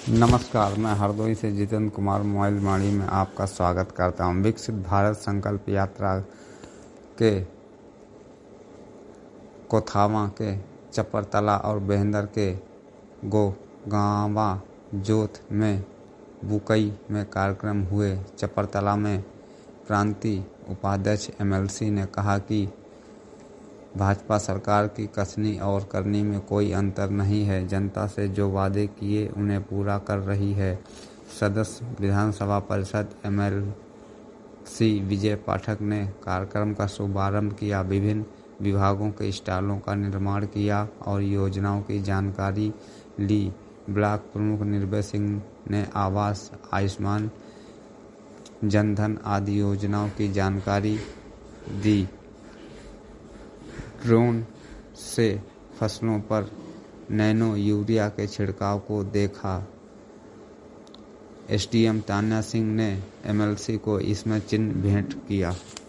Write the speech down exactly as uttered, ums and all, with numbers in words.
नमस्कार, मैं हरदोई से जितेंद्र कुमार मोबाइल वाणी में आपका स्वागत करता हूं। विकसित भारत संकल्प यात्रा के कोथावा के चपरतला और बेहंदर के गोगावा जोत में बुकई में कार्यक्रम हुए। चपरतला में प्रांतीय उपाध्यक्ष एमएलसी ने कहा कि भाजपा सरकार की कसनी और करनी में कोई अंतर नहीं है। जनता से जो वादे किए उन्हें पूरा कर रही है। सदस्य विधानसभा परिषद एमएलसी विजय पाठक ने कार्यक्रम का शुभारंभ किया, विभिन्न विभागों के स्टॉलों का निर्माण किया और योजनाओं की जानकारी ली। ब्लॉक प्रमुख निर्भय सिंह ने आवास, आयुष्मान, जनधन आदि योजनाओं की जानकारी दी। ड्रोन से फसलों पर नैनो यूरिया के छिड़काव को देखा। एसडीएम तान्या सिंह ने एमएलसी को इसमें चिन्ह भेंट किया।